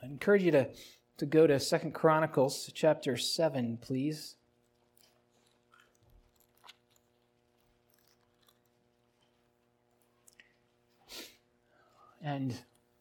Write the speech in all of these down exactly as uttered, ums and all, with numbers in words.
I encourage you to, to go to Second Chronicles chapter seven, please. And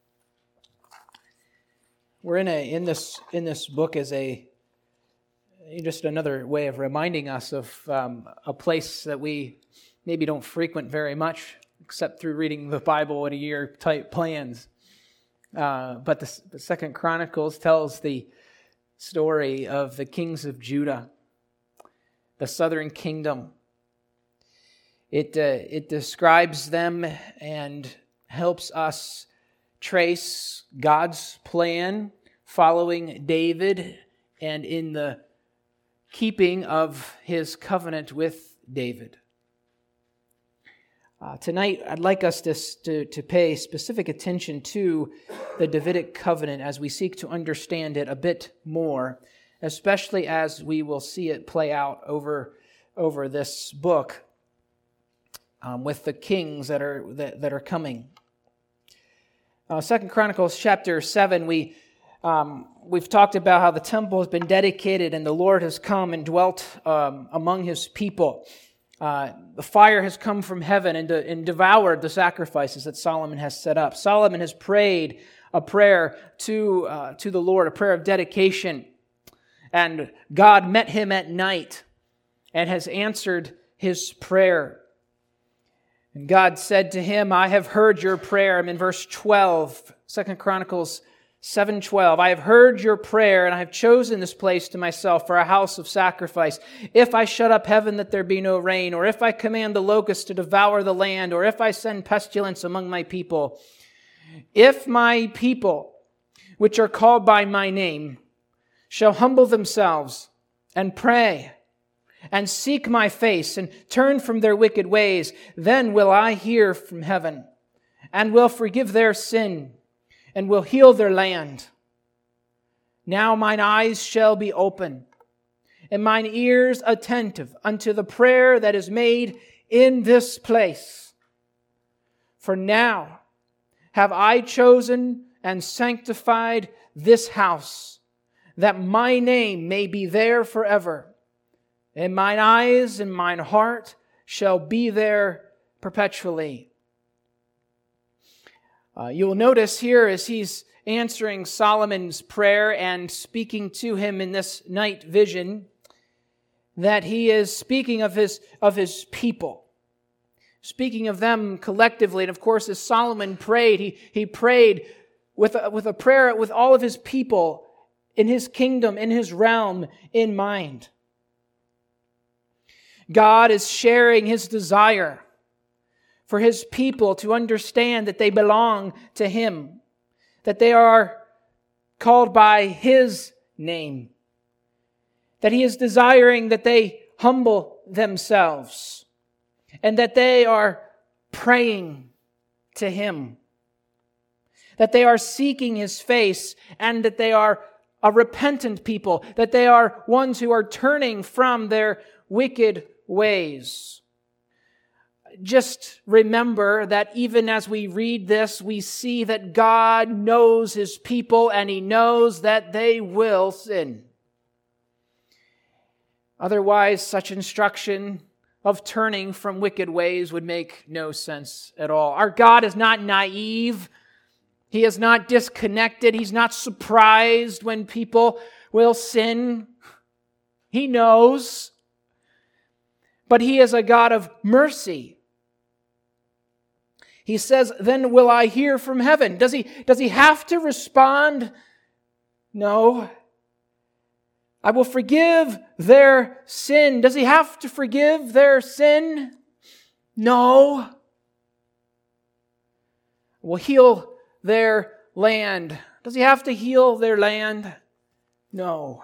we're in a in this in this book as a just another way of reminding us of um, a place that we maybe don't frequent very much, except through reading the Bible in a year type plans. Uh, but the, the Second Chronicles tells the story of the kings of Judah, the southern kingdom. It uh, it describes them and helps us trace God's plan following David and in the keeping of his covenant with David. Uh, tonight, I'd like us to, to, to pay specific attention to the Davidic covenant as we seek to understand it a bit more, especially as we will see it play out over, over this book um, with the kings that are that, that are coming. Uh, Second Chronicles chapter seven, we, um, we've talked about how the temple has been dedicated and the Lord has come and dwelt um, among His people. Uh, the fire has come from heaven and, de- and devoured the sacrifices that Solomon has set up. Solomon has prayed a prayer to, uh, to the Lord, a prayer of dedication. And God met him at night and has answered his prayer. And God said to him, I have heard your prayer. I'm in verse twelve, Second Chronicles seven twelve. I have heard your prayer, and I have chosen this place to myself for a house of sacrifice. If I shut up heaven that there be no rain, or if I command the locusts to devour the land, or if I send pestilence among my people, if my people, which are called by my name, shall humble themselves and pray, and seek my face, and turn from their wicked ways, then will I hear from heaven, and will forgive their sin, and will heal their land. Now mine eyes shall be open, and mine ears attentive unto the prayer that is made in this place. For now have I chosen and sanctified this house, that my name may be there forever. And mine eyes and mine heart shall be there perpetually. Uh, you will notice here as he's answering Solomon's prayer and speaking to him in this night vision, that he is speaking of his, of his people. Speaking of them collectively. And of course, as Solomon prayed, he, he prayed with a, with a prayer with all of his people in his kingdom, in his realm in mind. God is sharing His desire for His people to understand that they belong to Him, that they are called by His name, that He is desiring that they humble themselves, and that they are praying to Him, that they are seeking His face, and that they are a repentant people, that they are ones who are turning from their wicked ways. Just remember that even as we read this, we see that God knows His people and He knows that they will sin. Otherwise, such instruction of turning from wicked ways would make no sense at all. Our God is not naive. He is not disconnected. He's not surprised when people will sin. He knows. But He is a God of mercy. He says, then will I hear from heaven. Does he, does he have to respond? No. I will forgive their sin. Does He have to forgive their sin? No. I will heal their land. Does He have to heal their land? No.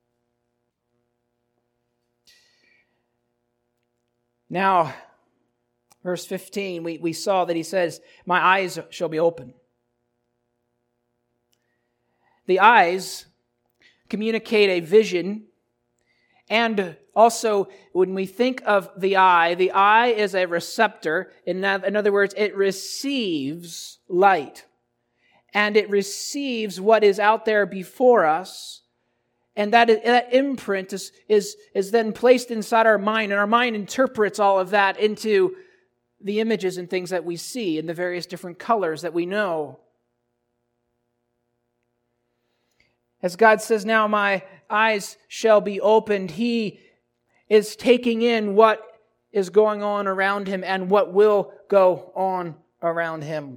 Now, verse fifteen, we, we saw that He says, my eyes shall be open. The eyes communicate a vision, and also when we think of the eye, the eye is a receptor. In, in other words, it receives light. and it receives what is out there before us. And that, that imprint is, is, is then placed inside our mind, and our mind interprets all of that into the images and things that we see in the various different colors that we know. As God says, now my eyes shall be opened, He is taking in what is going on around Him and what will go on around Him.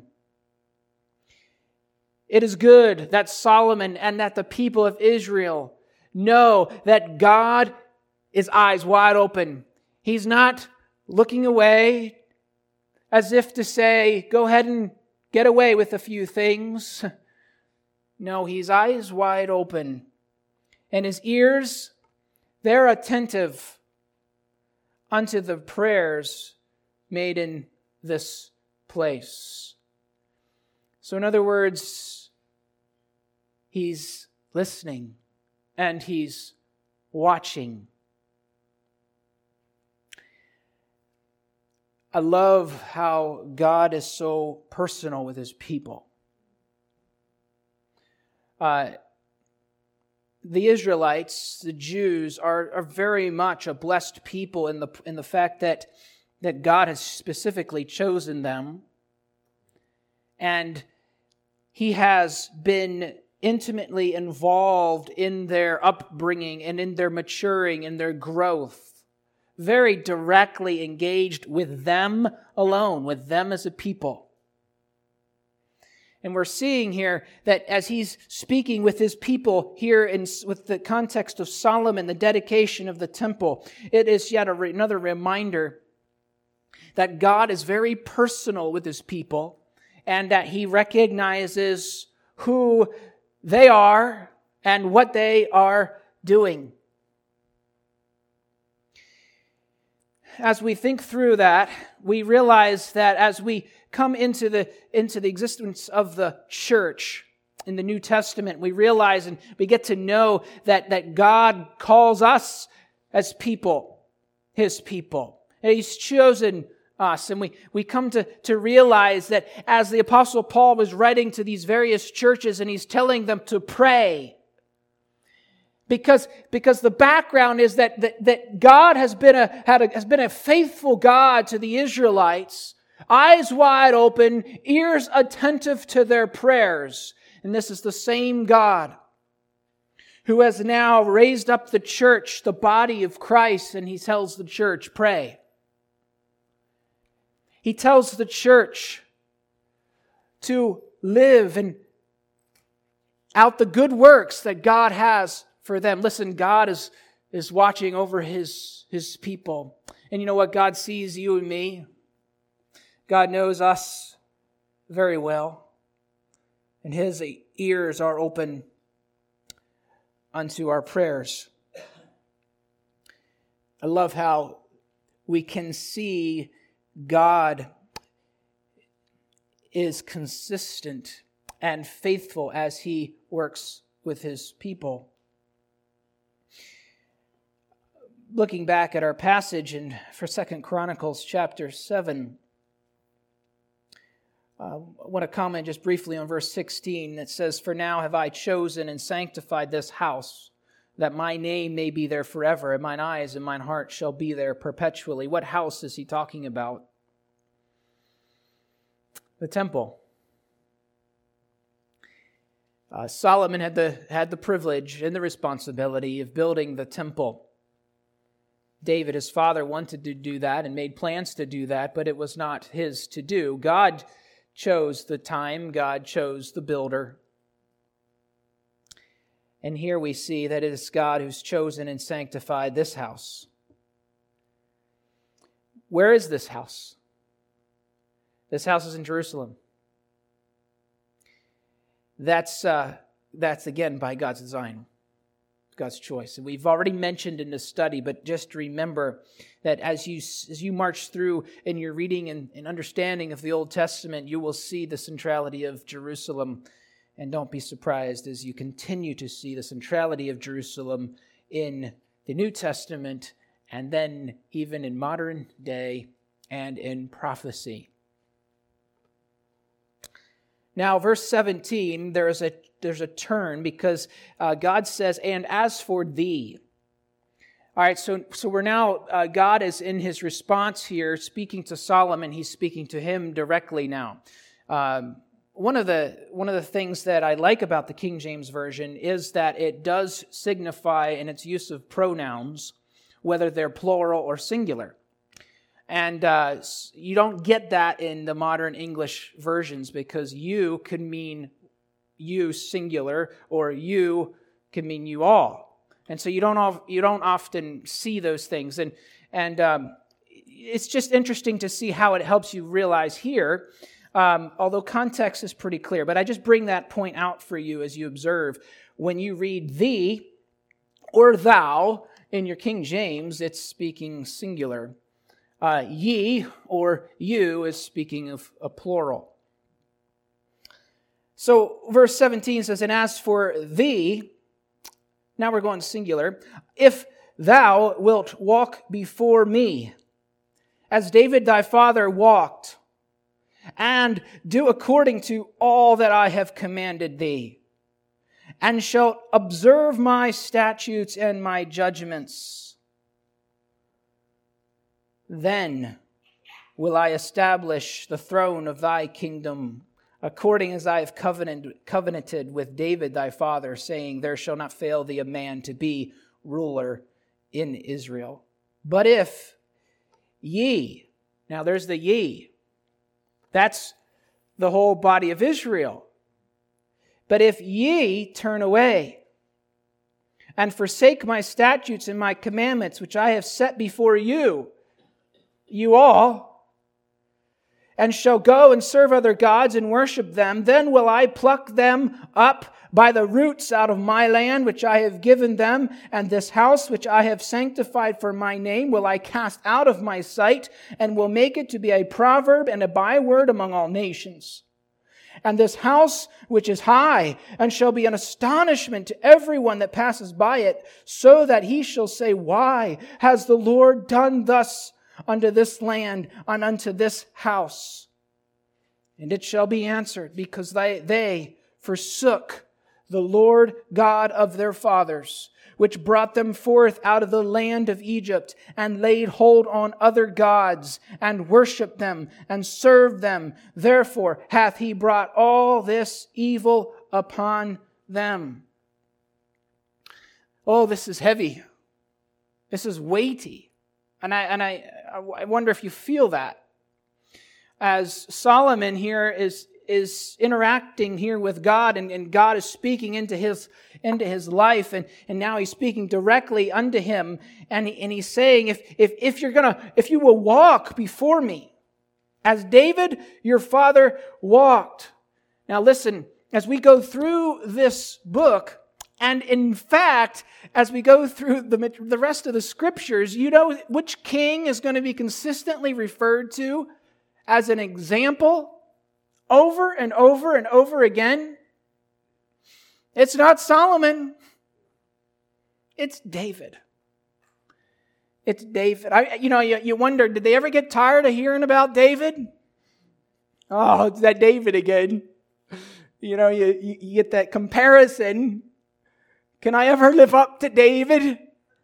It is good that Solomon and that the people of Israel know that God is eyes wide open. He's not looking away as if to say, go ahead and get away with a few things. No, He's eyes wide open. And His ears, they're attentive unto the prayers made in this place. So in other words, He's listening. And He's watching. I love how God is so personal with His people. Uh, the Israelites, the Jews, are, are very much a blessed people in the in the fact that, that God has specifically chosen them. And He has been intimately involved in their upbringing and in their maturing and their growth. Very directly engaged with them alone, with them as a people. And we're seeing here that as He's speaking with His people here in with the context of Solomon, the dedication of the temple, it is yet a, another reminder that God is very personal with His people and that He recognizes who they are and what they are doing. As we think through that, we realize that as we come into the into the existence of the church in the New Testament, we realize and we get to know that, that God calls us as people, His people. And He's chosen us. And we, we come to, to realize that as the Apostle Paul was writing to these various churches and he's telling them to pray, because, because the background is that, that, that God has been a, had a, has been a faithful God to the Israelites, eyes wide open, ears attentive to their prayers. And this is the same God who has now raised up the church, the body of Christ, and He tells the church, pray. He tells the church to live and out the good works that God has for them. Listen, God is, is watching over His, His people. And you know what? God sees you and me. God knows us very well. And His ears are open unto our prayers. I love how we can see God is consistent and faithful as He works with His people. Looking back at our passage in for Second Chronicles chapter seven, uh, I want to comment just briefly on verse sixteen that says, "For now have I chosen and sanctified this house, that my name may be there forever, and mine eyes and mine heart shall be there perpetually." What house is he talking about? The temple. Uh, Solomon had the, had the privilege and the responsibility of building the temple. David, his father, wanted to do that and made plans to do that, but it was not his to do. God chose the time. God chose the builder. And here we see that it is God who's chosen and sanctified this house. Where is this house? This house is in Jerusalem. That's, uh, that's again, by God's design, God's choice. And we've already mentioned in this study, but just remember that as you as you march through in your reading and, and understanding of the Old Testament, you will see the centrality of Jerusalem. And don't be surprised as you continue to see the centrality of Jerusalem in the New Testament and then even in modern day and in prophecy. Now, verse seventeen, there's a there's a turn because uh, God says, "And as for thee." All right, so so we're now, uh, God is in his response here, speaking to Solomon. He's speaking to him directly now. Um, one of the one of the things that I like about the King James Version is that it does signify in its use of pronouns, whether they're plural or singular. And uh, you don't get that in the modern English versions because you can mean you singular or you can mean you all. And so you don't you don't often see those things. And, and um, it's just interesting to see how it helps you realize here, um, although context is pretty clear. But I just bring that point out for you as you observe. When you read thee or thou in your King James, it's speaking singular. Uh, ye or you is speaking of a plural. So verse seventeen says, "And as for thee," now we're going singular, "if thou wilt walk before me, as David thy father walked, and do according to all that I have commanded thee, and shalt observe my statutes and my judgments, then will I establish the throne of thy kingdom, according as I have covenant, covenanted with David thy father, saying, There shall not fail thee a man to be ruler in Israel. But if ye," now there's the ye, that's the whole body of Israel. "But if ye turn away and forsake my statutes and my commandments, which I have set before you, you all, and shall go and serve other gods and worship them, then will I pluck them up by the roots out of my land which I have given them, and this house which I have sanctified for my name will I cast out of my sight, and will make it to be a proverb and a byword among all nations. And this house which is high, and shall be an astonishment to everyone that passes by it, so that he shall say, Why has the Lord done thus unto this land and unto this house? And it shall be answered, because they, they forsook the Lord God of their fathers, which brought them forth out of the land of Egypt, and laid hold on other gods, and worshipped them, and served them. Therefore hath he brought all this evil upon them." Oh, this is heavy. This is weighty. And I and I, I wonder if you feel that. As Solomon here is, is interacting here with God, and, and God is speaking into his, into his life, and, and now he's speaking directly unto him, and, he, and he's saying, if, if, if you're gonna, if you will walk before me, as David your father walked. Now listen, as we go through this book, and in fact, as we go through the, the rest of the scriptures, you know which king is going to be consistently referred to as an example over and over and over again? It's not Solomon. It's David. It's David. I, you know, you, you wonder, did they ever get tired of hearing about David? Oh, it's that David again. You know, you, you, you get that comparison. Can I ever live up to David?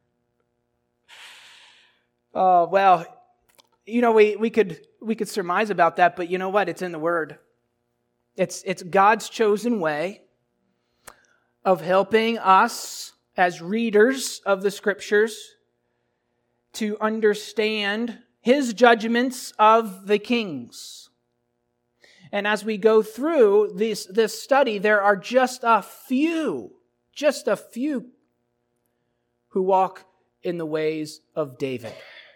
Oh, well, you know, we, we could we could surmise about that, but you know what? It's in the Word. It's it's God's chosen way of helping us as readers of the Scriptures to understand His judgments of the kings. And as we go through this, this study, there are just a few Just a few who walk in the ways of David.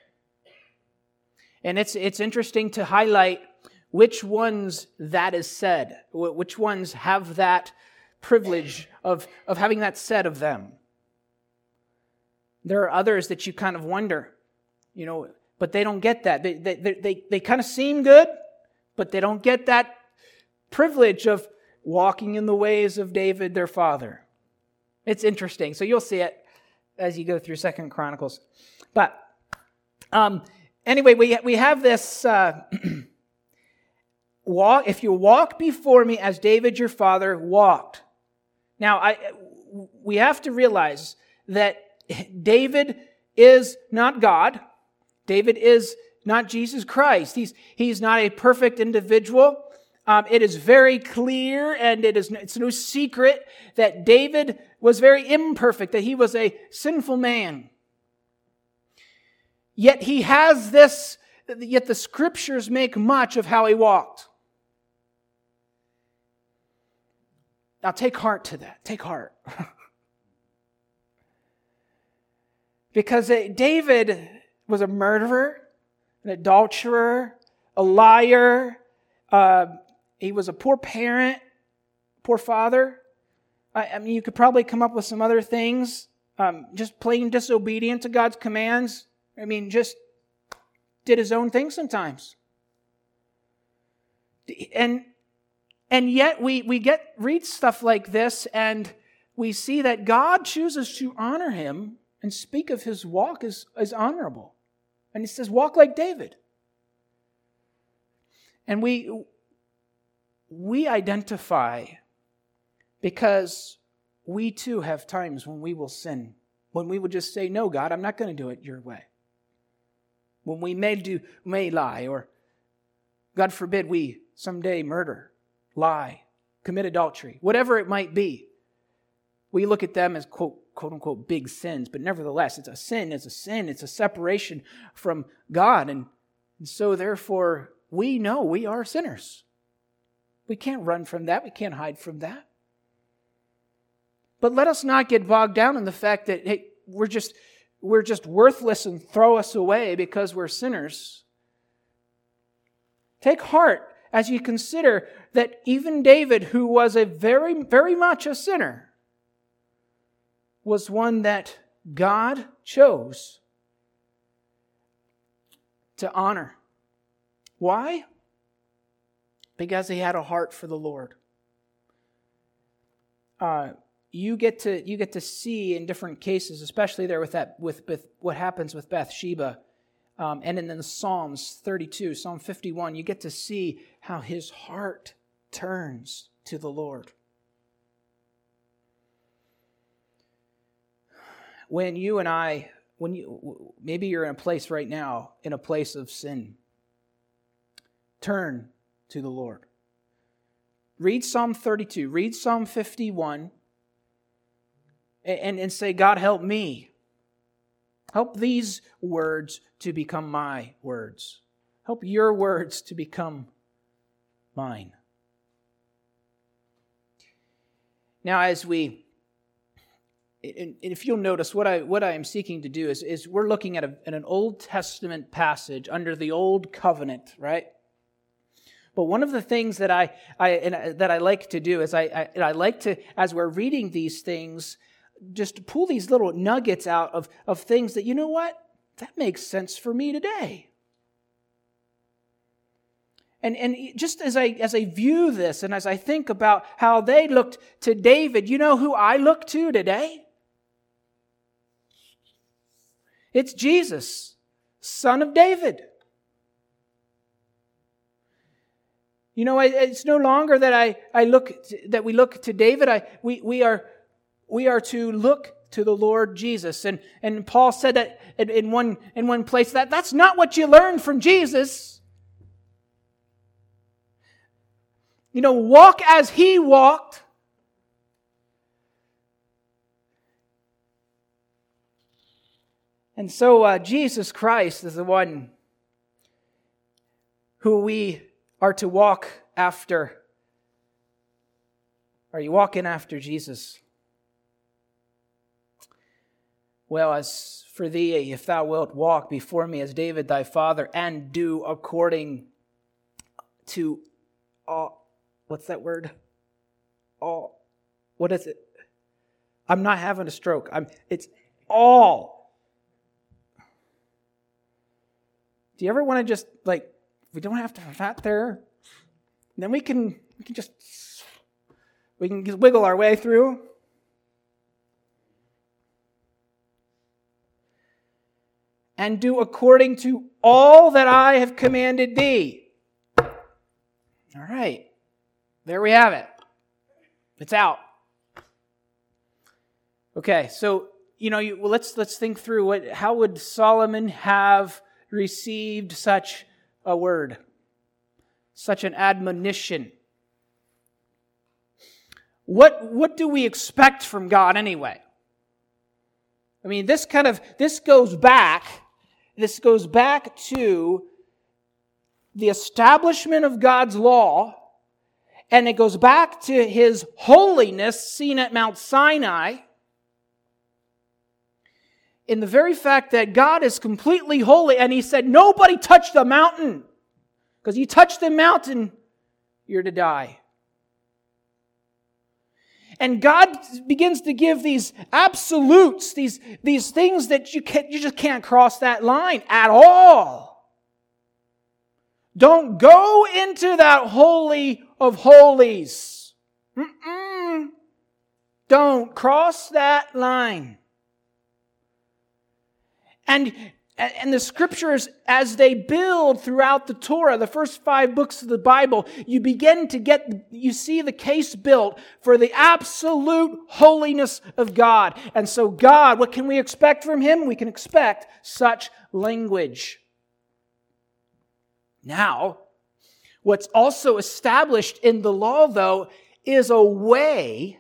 And it's it's interesting to highlight which ones that is said, which ones have that privilege of, of having that said of them. There are others that you kind of wonder, you know, but they don't get that. They, they, they, they kind of seem good, but they don't get that privilege of walking in the ways of David, their father. It's interesting. So you'll see it as you go through Second Chronicles. But um, anyway, we we have this. Uh, walk, if you walk before me as David your father walked. Now, I, we have to realize that David is not God. David is not Jesus Christ. He's, he's not a perfect individual. Um, it is very clear, and it is it's no secret that David was very imperfect, that he was a sinful man. Yet he has this, yet the Scriptures make much of how he walked. Now take heart to that. Take heart. Because David was a murderer, an adulterer, a liar. Uh, he was a poor parent, poor father. I, I mean, you could probably come up with some other things. Um, just plain disobedient to God's commands. I mean, just did his own thing sometimes. And and yet we, we get read stuff like this, and we see that God chooses to honor him and speak of his walk as, as honorable. And he says, walk like David. And we, we identify because we too have times when we will sin. When we will just say, no, God, I'm not going to do it your way. When we may do, may lie, or God forbid we someday murder, lie, commit adultery, whatever it might be. We look at them as quote, quote unquote big sins, but nevertheless, it's a sin, it's a sin, it's a separation from God. And, and so therefore, we know we are sinners. We can't run from that. We can't hide from that. But let us not get bogged down in the fact that, hey, we're just, we're just worthless and throw us away because we're sinners. Take heart as you consider that even David, who was a very, very much a sinner, was one that God chose to honor. Why? Because he had a heart for the Lord. Uh, you get to you get to see in different cases, especially there with that with, with what happens with Bathsheba, um, and in the Psalms thirty-two, Psalm fifty-one, you get to see how his heart turns to the Lord. When you and I, when you maybe you're in a place right now, in a place of sin, turn to the Lord. Read Psalm thirty-two, read Psalm fifty-one, and, and say, God, help me. Help these words to become my words. Help your words to become mine. Now, as we, and if you'll notice, what I what I am seeking to do is, is we're looking at, a, at an Old Testament passage under the Old Covenant, right? But one of the things that I, I and that I like to do is I, I and I like to, as we're reading these things, just pull these little nuggets out of, of things that, you know what? That makes sense for me today. And and just as I as I view this and as I think about how they looked to David, you know who I look to today? It's Jesus, Son of David. You know, it's no longer that I, I look to, that we look to David. I we we are we are to look to the Lord Jesus. And and Paul said that in, in one in one place that that's not what you learned from Jesus. You know, walk as he walked. And so uh, Jesus Christ is the one who we are to walk after. Are you walking after Jesus? Well, as for thee, if thou wilt walk before me as David thy father, and do according to all, what's that word? All, what is it? I'm not having a stroke. I'm. It's all. Do you ever want to just like? We don't have to have that there. Then we can we can just we can just wiggle our way through. And do according to all that I have commanded thee. All right. There we have it. It's out. Okay, so, you know, you, well, let's let's think through what how would Solomon have received such a word, such an admonition? What what do we expect from God anyway? I mean, this kind of this goes back, this goes back to the establishment of God's law, and it goes back to His holiness seen at Mount Sinai, in the very fact that God is completely holy, and He said, nobody touch the mountain, because you touch the mountain, you're to die. And God begins to give these absolutes, these, these things that you can't, you just can't cross that line at all. Don't go into that holy of holies. Mm-mm. Don't cross that line. And, and the scriptures, as they build throughout the Torah, the first five books of the Bible, you begin to get, you see the case built for the absolute holiness of God. And so God, what can we expect from Him? We can expect such language. Now, what's also established in the law, though, is a way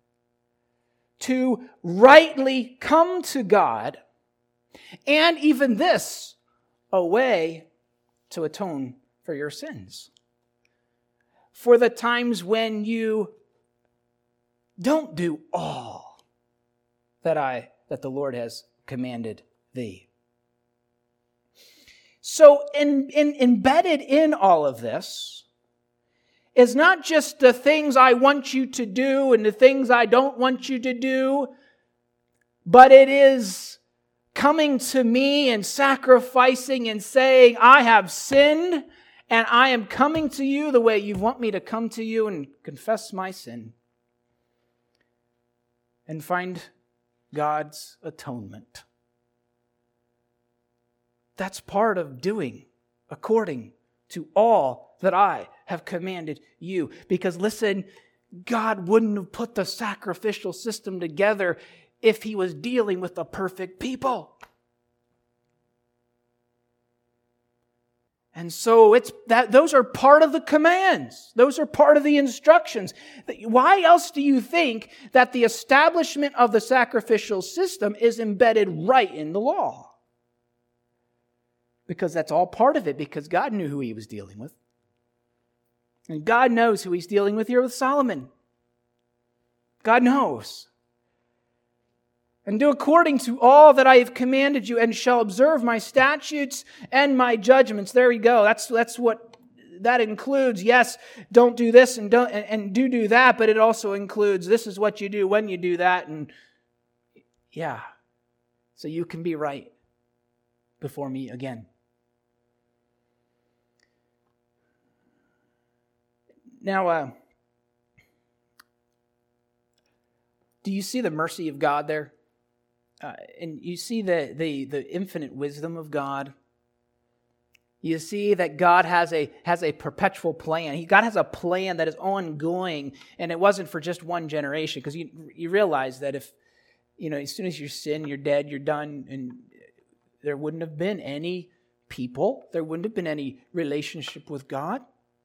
to rightly come to God. And even this, a way to atone for your sins. For the times when you don't do all that I that the Lord has commanded thee. So in, in, embedded in all of this is not just the things I want you to do and the things I don't want you to do, but it is coming to me and sacrificing and saying, I have sinned and I am coming to you the way you want me to come to you and confess my sin and find God's atonement. That's part of doing according to all that I have commanded you. Because listen, God wouldn't have put the sacrificial system together if He was dealing with a perfect people. And so it's that those are part of the commands. Those are part of the instructions. Why else do you think that the establishment of the sacrificial system is embedded right in the law? Because that's all part of it, because God knew who He was dealing with. And God knows who He's dealing with here with Solomon. God knows. And do according to all that I have commanded you, and shall observe my statutes and my judgments. There we go. That's that's what that includes. Yes, don't do this and don't and, and do do that, but it also includes this is what you do when you do that, and yeah, so you can be right before me again. Now, uh, do you see the mercy of God there? Uh, and you see the, the, the infinite wisdom of God. You see that God has a has a perpetual plan. He, God has a plan that is ongoing, and it wasn't for just one generation. Because you you realize that if, you know, as soon as you sin, you're dead, you're done, and there wouldn't have been any people. There wouldn't have been any relationship with God.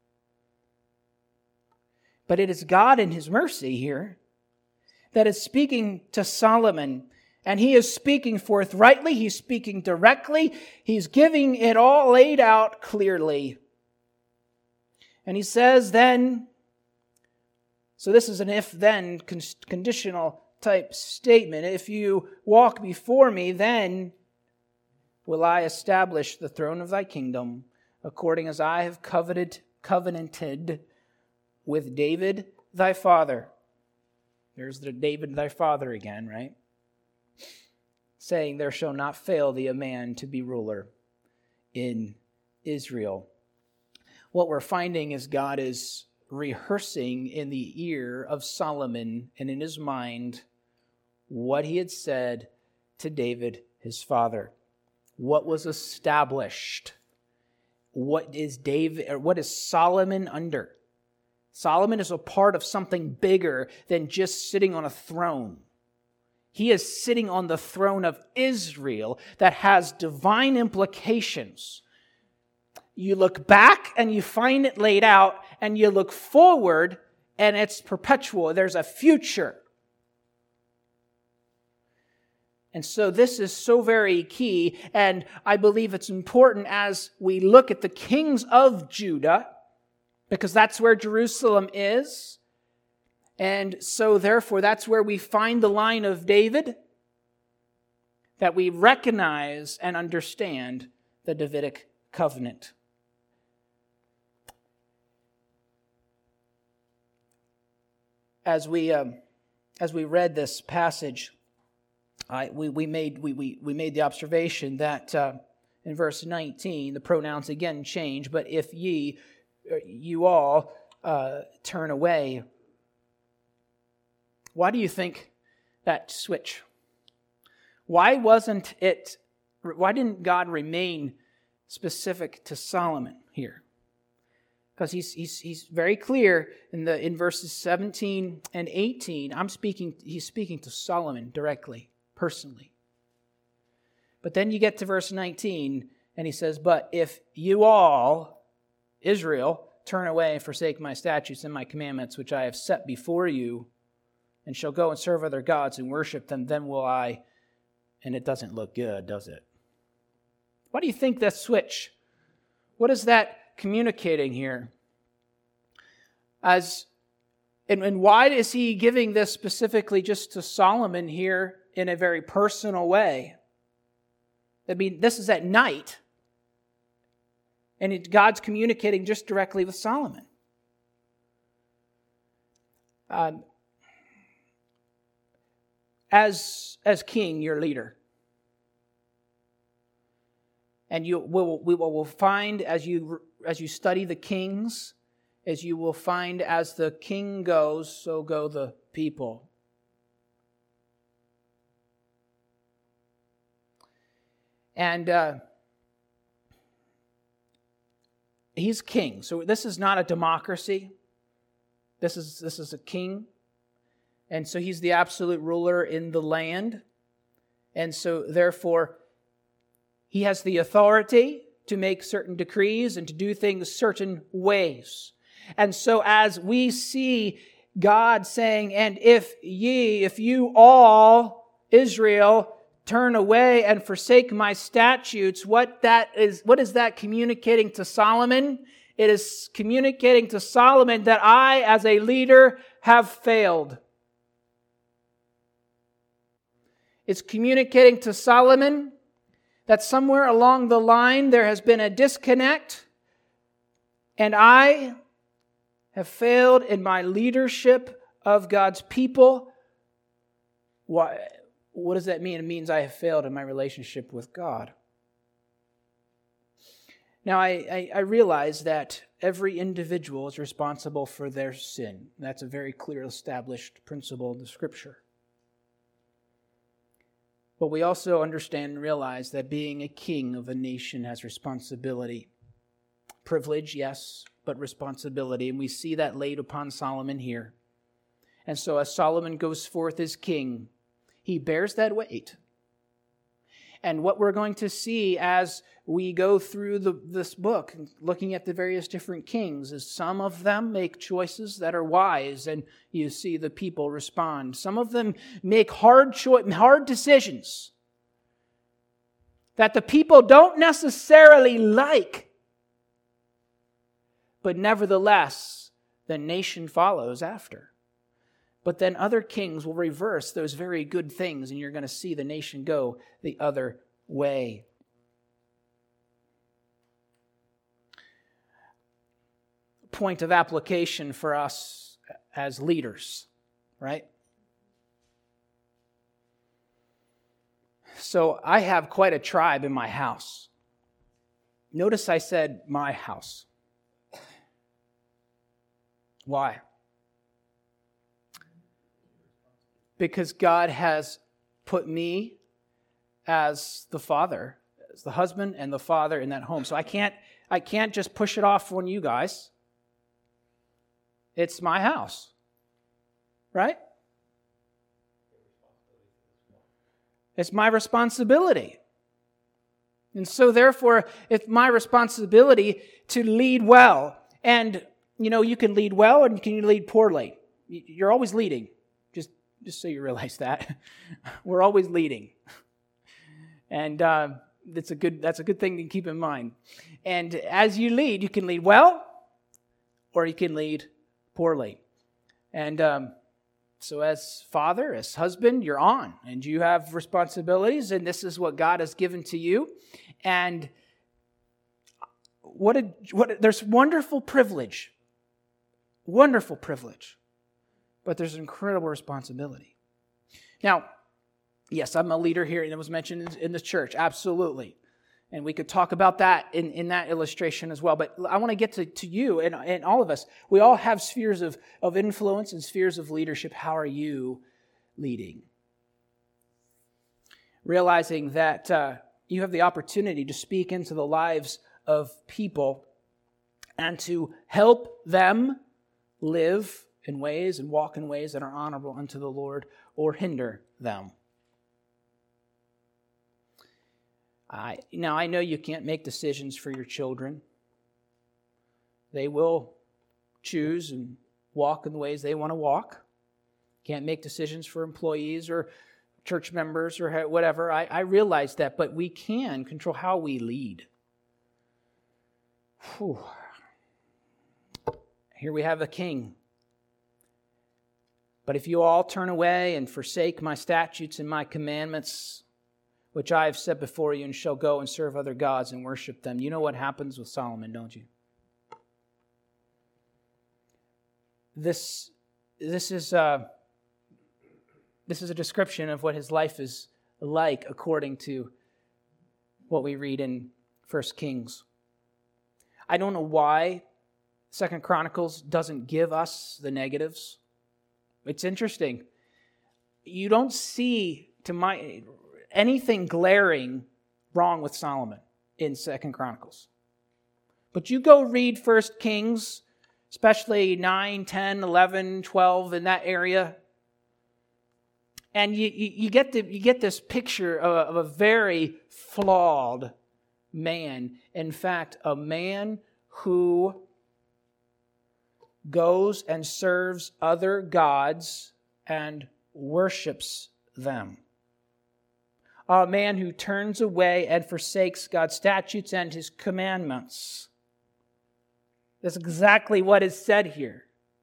But it is God in His mercy here that is speaking to Solomon. And he is speaking forthrightly. He's speaking directly. He's giving it all laid out clearly. And he says then, so this is an if-then conditional type statement. If you walk before me, then will I establish the throne of thy kingdom, according as I have coveted, covenanted with David thy father. There's the David thy father again, right? Saying, there shall not fail thee a man to be ruler in Israel. What we're finding is God is rehearsing in the ear of Solomon and in his mind what he had said to David, his father. What was established. What is David, or what is Solomon under? Solomon is a part of something bigger than just sitting on a throne. He is sitting on the throne of Israel that has divine implications. You look back and you find it laid out, and you look forward and it's perpetual. There's a future. And so this is so very key, and I believe it's important as we look at the kings of Judah, because that's where Jerusalem is. And so therefore that's where we find the line of David, that we recognize and understand the Davidic covenant. As we um, as we read this passage, I, we we made we, we we made the observation that uh, in verse nineteen the pronouns again change. But if ye, you all, uh, turn away. Why do you think that switch? Why wasn't it? Why didn't God remain specific to Solomon here? Because he's, he's he's very clear in the in verses seventeen and eighteen. I'm speaking. He's speaking to Solomon directly, personally. But then you get to verse nineteen, and he says, "But if you all, Israel, turn away and forsake my statutes and my commandments, which I have set before you, and shall go and serve other gods and worship them, then will I." And it doesn't look good, does it? Why do you think that switch? What is that communicating here? As and, and why is he giving this specifically just to Solomon here in a very personal way? I mean, this is at night, and it, God's communicating just directly with Solomon. Um, as as king, your leader. And you will we will find as you as you study the kings, as you will find as the king goes, so go the people. And uh, he's king. So this is not a democracy. This is this is a king. And so he's the absolute ruler in the land. And so therefore, he has the authority to make certain decrees and to do things certain ways. And so as we see God saying, "And if ye, if you all, Israel, turn away and forsake my statutes," what that is, what is that communicating to Solomon? It is communicating to Solomon that I, as a leader, have failed. It's communicating to Solomon that somewhere along the line there has been a disconnect, and I have failed in my leadership of God's people. Why? What does that mean? It means I have failed in my relationship with God. Now, I, I, I realize that every individual is responsible for their sin. That's a very clear established principle in the Scripture. But we also understand and realize that being a king of a nation has responsibility. Privilege, yes, but responsibility. And we see that laid upon Solomon here. And so as Solomon goes forth as king, he bears that weight. And what we're going to see as we go through the, this book, looking at the various different kings, is some of them make choices that are wise, and you see the people respond. Some of them make hard cho- hard decisions that the people don't necessarily like, but nevertheless, the nation follows after. But then other kings will reverse those very good things, and you're going to see the nation go the other way. Point of application for us as leaders, right? So I have quite a tribe in my house. Notice I said my house. Why? Because God has put me as the father, as the husband and the father in that home. So I can't, I can't just push it off on you guys. It's my house. Right? It's my responsibility. And so therefore, it's my responsibility to lead well. And, you know, you can lead well and you can lead poorly. You're always leading. Just, just so you realize that. We're always leading. And uh, that's a good, that's a good thing to keep in mind. And as you lead, you can lead well or you can lead poorly. And um, so as father, as husband, you're on. And you have responsibilities. And this is what God has given to you. And what a, what a, there's wonderful privilege. Wonderful privilege. But there's incredible responsibility. Now, yes, I'm a leader here, and it was mentioned in the church, absolutely. And we could talk about that in, in that illustration as well. But I want to get to, to you and, and all of us. We all have spheres of, of influence and spheres of leadership. How are you leading? Realizing that uh, you have the opportunity to speak into the lives of people and to help them live in ways and walk in ways that are honorable unto the Lord or hinder them. I, now, I know you can't make decisions for your children. They will choose and walk in the ways they want to walk. Can't make decisions for employees or church members or whatever. I, I realize that, but we can control how we lead. Whew. Here we have a king. But if you all turn away and forsake my statutes and my commandments, which I have set before you, and shall go and serve other gods and worship them. You know what happens with Solomon, don't you? This, this is uh, this is a description of what his life is like according to what we read in First Kings. I don't know why Second Chronicles doesn't give us the negatives. It's interesting. You don't see, to my anything glaring wrong with Solomon in Second Chronicles. But you go read First Kings, especially nine, ten, eleven, twelve, in that area, and you, you, you, get, the, you get this picture of a, of a very flawed man. In fact, a man who goes and serves other gods and worships them. A man who turns away and forsakes God's statutes and his commandments. That's exactly what is said here.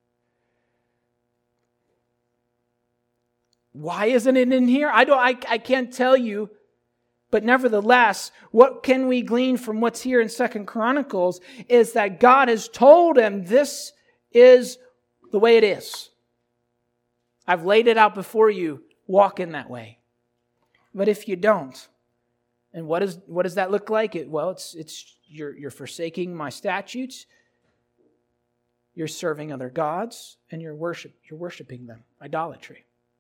Why isn't it in here? I don't. I, I can't tell you. But nevertheless, what can we glean from what's here in Second Chronicles is that God has told him this is the way it is. I've laid it out before you. Walk in that way. But if you don't, and what is what does that look like? It, well, it's it's you're you're forsaking my statutes. You're serving other gods, and you're worship you're worshiping them. Idolatry.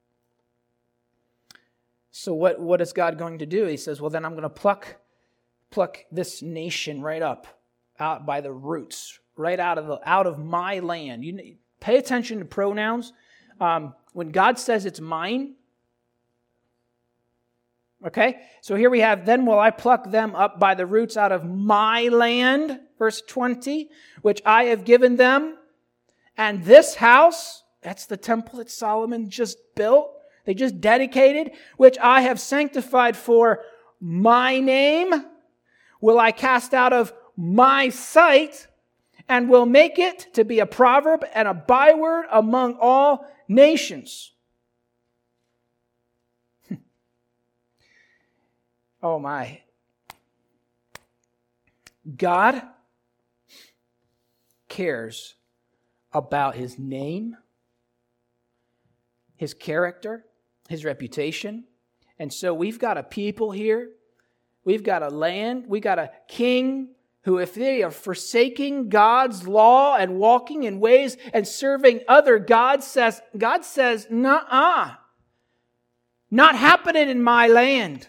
So what, what is God going to do? He says, well, then I'm going to pluck pluck this nation right up, out by the roots, right out of the out of my land. You pay attention to pronouns. Um, when God says it's mine. Okay, so here we have, then will I pluck them up by the roots out of my land, verse twenty, which I have given them. And this house, that's the temple that Solomon just built, they just dedicated, which I have sanctified for my name, will I cast out of my sight, and will make it to be a proverb and a byword among all nations. Oh my. God cares about his name, his character, his reputation. And so we've got a people here, we've got a land, we've got a king who, if they are forsaking God's law and walking in ways and serving other gods, says, God says, nuh-uh, not happening in my land.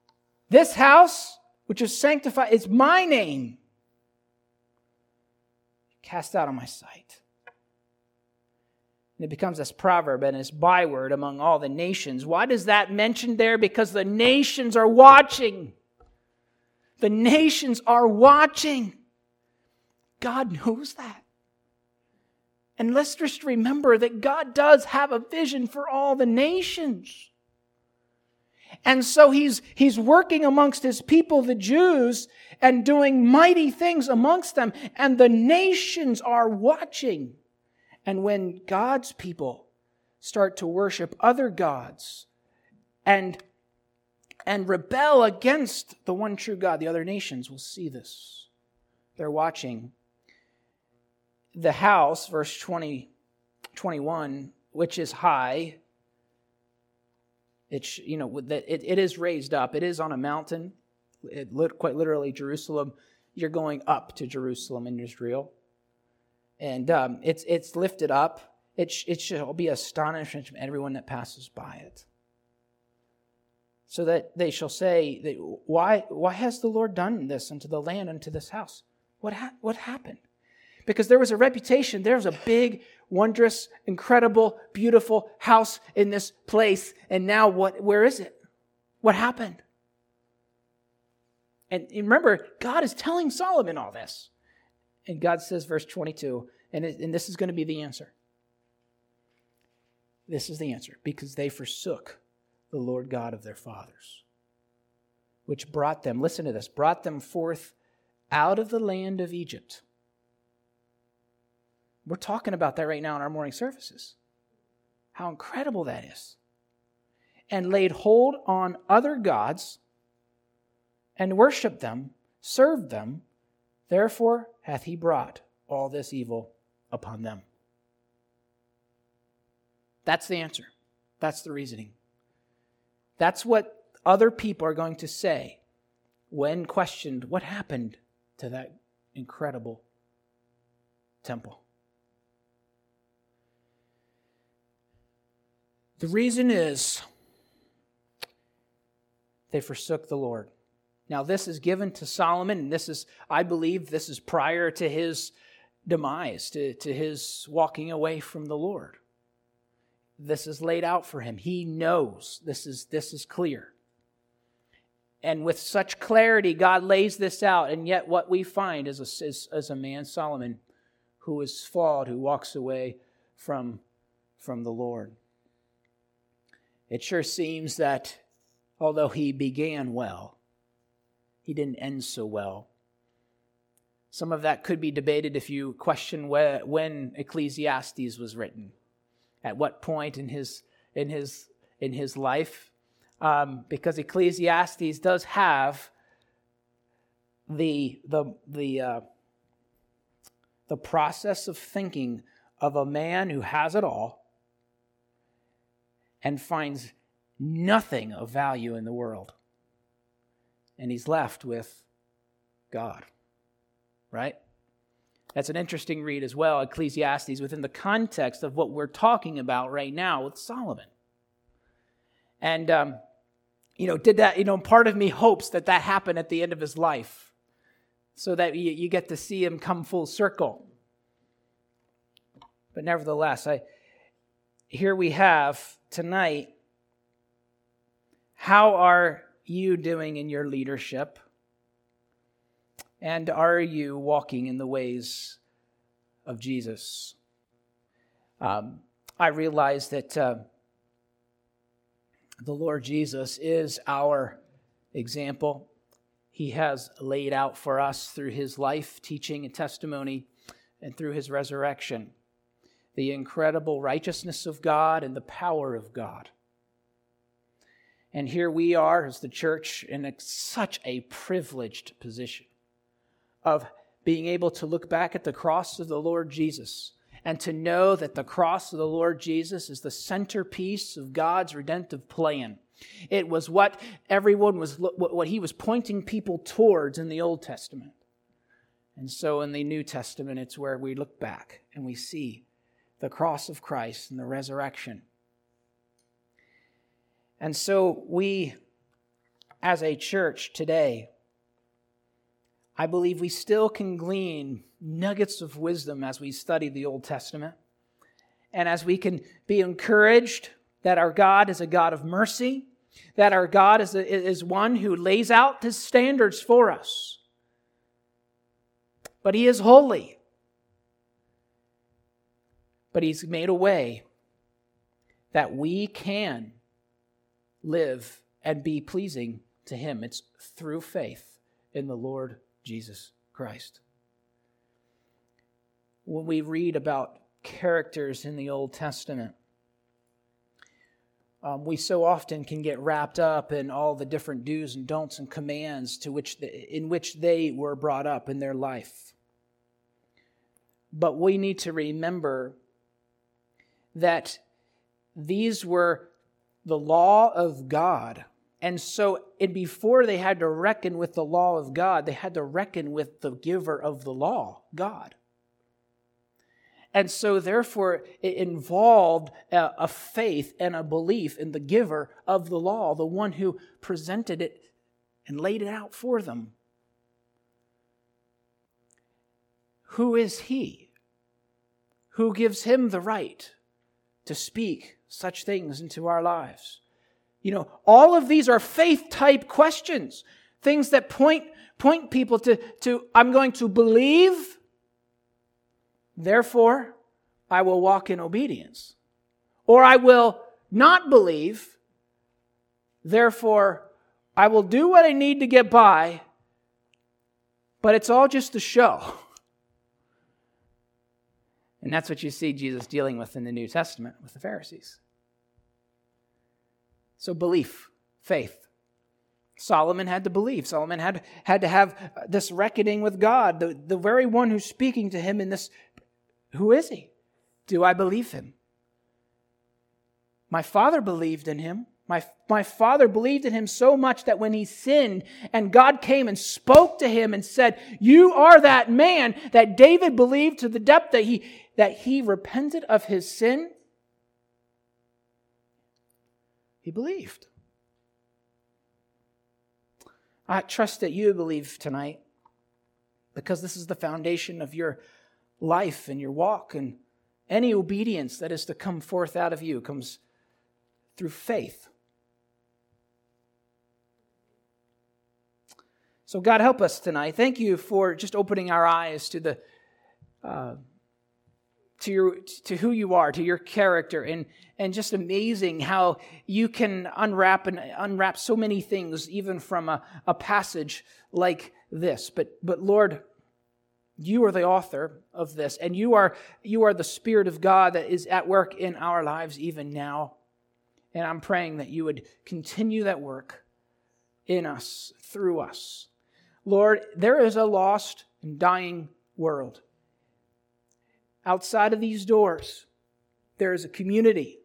This house, which is sanctified, is my name. cast out of my sight. And it becomes this proverb and this byword among all the nations. Why does that mention there? Because the nations are watching. The nations are watching. God knows that. And let's just remember that God does have a vision for all the nations. And so he's, he's working amongst his people, the Jews, and doing mighty things amongst them. And the nations are watching. And when God's people start to worship other gods and, and rebel against the one true God, the other nations will see this. They're watching. The house, verse twenty, twenty-one, which is high, it's, you know, it, it is raised up. It is on a mountain. It, quite literally, Jerusalem. You're going up to Jerusalem in Israel. And um, it's it's lifted up. It, sh- it shall be astonishment to everyone that passes by it. So that they shall say, that, why, why has the Lord done this unto the land, unto this house? What ha- what happened? Because there was a reputation, there was a big, wondrous, incredible, beautiful house in this place. And now what? Where is it? What happened? And remember, God is telling Solomon all this. And God says, verse twenty-two, and, it, and this is going to be the answer. This is the answer. Because they forsook the Lord God of their fathers, which brought them, listen to this, brought them forth out of the land of Egypt. We're talking about that right now in our morning services. How incredible that is. And laid hold on other gods and worshiped them, served them. Therefore hath he brought all this evil upon them. That's the answer. That's the reasoning. That's what other people are going to say when questioned what happened to that incredible temple. The reason is they forsook the Lord. Now, this is given to Solomon, and this is, I believe, this is prior to his demise, to, to his walking away from the Lord. This is laid out for him. He knows this is, this is clear. And with such clarity, God lays this out, and yet what we find is a, is, is a man, Solomon, who is flawed, who walks away from, from the Lord. It sure seems that although he began well, he didn't end so well. Some of that could be debated if you question when Ecclesiastes was written, at what point in his in his in his life, um, because Ecclesiastes does have the the the uh, the process of thinking of a man who has it all and finds nothing of value in the world. And he's left with God, right? That's an interesting read as well, Ecclesiastes, within the context of what we're talking about right now with Solomon. And, um, you know, did that, you know, part of me hopes that that happened at the end of his life so that you, you get to see him come full circle. But nevertheless, I here we have tonight, how are you doing in your leadership? And are you walking in the ways of Jesus? Um, I realize that uh, the Lord Jesus is our example. He has laid out for us through his life, teaching, and testimony, and through his resurrection, the incredible righteousness of God and the power of God. And here we are as the church in a, such a privileged position of being able to look back at the cross of the Lord Jesus and to know that the cross of the Lord Jesus is the centerpiece of God's redemptive plan. It was what everyone was, what he was pointing people towards in the Old Testament. And so in the New Testament, it's where we look back and we see the cross of Christ and the resurrection. And so we, as a church today, I believe we still can glean nuggets of wisdom as we study the Old Testament. And as we can be encouraged that our God is a God of mercy, that our God is, a, is one who lays out His standards for us. But He is holy. But He's made a way that we can live and be pleasing to Him. It's through faith in the Lord Jesus Christ. When we read about characters in the Old Testament, um, we so often can get wrapped up in all the different do's and don'ts and commands to which the, in which they were brought up in their life. But we need to remember that these were the law of God. And so and before they had to reckon with the law of God, they had to reckon with the giver of the law, God. And so therefore it involved a, a faith and a belief in the giver of the law, the one who presented it and laid it out for them. Who is He? Who gives Him the right to speak such things into our lives? You know, all of these are faith-type questions, things that point point people to, to, I'm going to believe, therefore I will walk in obedience. Or I will not believe, therefore I will do what I need to get by, but it's all just a show. And that's what you see Jesus dealing with in the New Testament with the Pharisees. So belief, faith. Solomon had to believe. Solomon had, had to have this reckoning with God, the, the very one who's speaking to him in this. Who is He? Do I believe Him? My father believed in Him. My, my father believed in Him so much that when he sinned and God came and spoke to him and said, you are that man, that David believed to the depth that he, that he repented of his sin. He believed. I trust that you believe tonight because this is the foundation of your life and your walk, and any obedience that is to come forth out of you comes through faith. So God, help us tonight. Thank you for just opening our eyes to the uh, to your to who you are, to your character, and and just amazing how you can unwrap and unwrap so many things, even from a, a passage like this. But but Lord, you are the author of this, and you are you are the Spirit of God that is at work in our lives even now. And I'm praying that you would continue that work in us, through us. Lord, there is a lost and dying world. Outside of these doors, there is a community.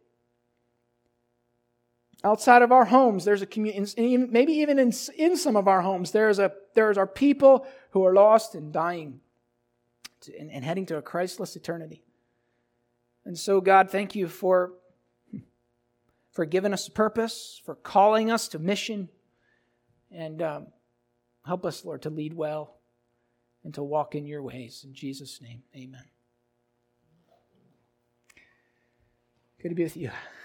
Outside of our homes, there's a community. Maybe even in, in some of our homes, there's a there's our people who are lost and dying to, and, and heading to a Christless eternity. And so, God, thank you for, for giving us a purpose, for calling us to mission, and um, help us, Lord, to lead well and to walk in your ways. In Jesus' name, amen. Good to be with you.